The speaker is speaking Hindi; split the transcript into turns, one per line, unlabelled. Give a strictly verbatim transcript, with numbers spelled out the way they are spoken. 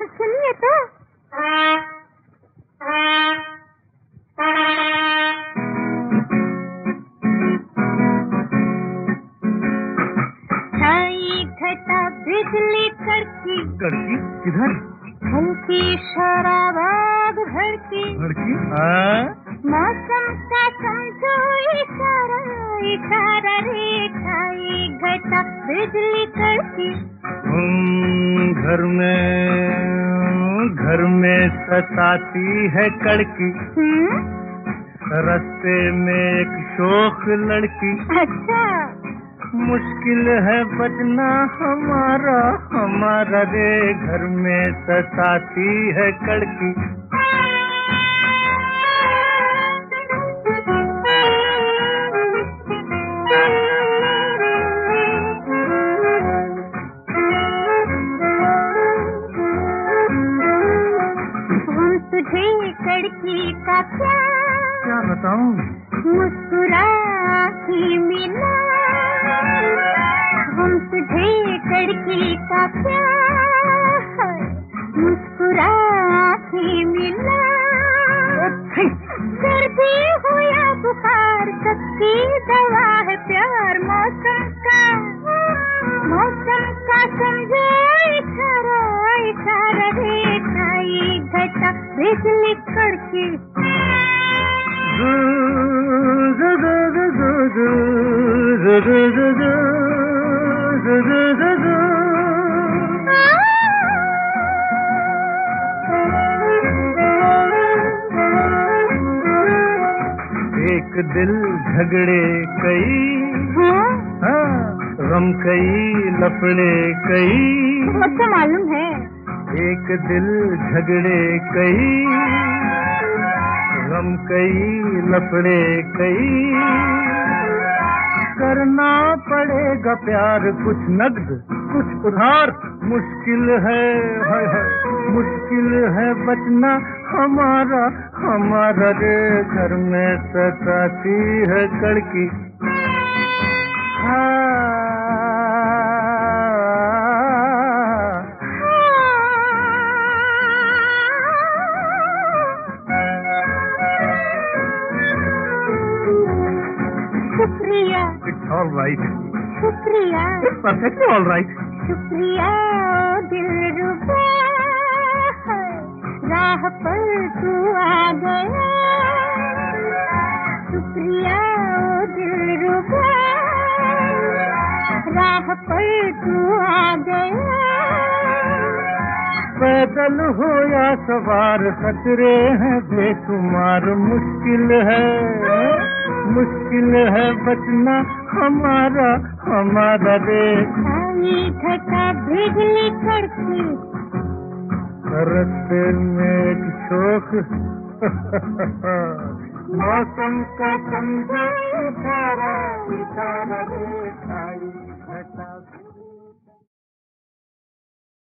सुनिए तो। छाई घटा बिजली कड़की
कड़की किधर?
हल्की शराबाद भड़की
भड़की हाँ?
मौसम का समझो इशारा इशारा रे छाई घटा बिजली कड़की।
हम घर में घर में सताती है कड़की। रास्ते में एक शोख लड़की।
अच्छा
मुश्किल है बचना हमारा हमारा रे घर में सताती है कड़की।
हम तुझे कड़की का क्या
क्या बताऊं?
मुस्कुरा ही मिला। हम तुझे कड़की का प्यार मुस्कुरा ही मिला। सर्दी हो या बुखार सबकी दवा है प्यार। मौसम का मौसम का समझो इशारा इशारा रे छाई घटा बिजली कड़की।
एक दिल झगड़े कई हाँ गम कई लफड़े कई।
मुझे मालूम है।
एक दिल झगड़े कई गम कई लफड़े कई। करना पड़ेगा प्यार कुछ नगद कुछ उधार। मुश्किल है, है, है मुश्किल है बचना हमारा हमारा रे घर में सताती है कड़की।
शुक्रिया।
It's all right.
शुक्रिया।
It's perfectly all right.
शुक्रिया दिलरुबा राह पर तू आ गया। शुक्रिया दिलरुबा राह पर तू आ गया।
पैदल हो या सवार खतरे हैं बेशुमार। मुश्किल है मुश्किल है बचना हमारा हमारा रे
छाई घटा बिजली कड़की।
रास्ते में एक शोख मौसम का समझो इशारा इशारा रे छाई घटा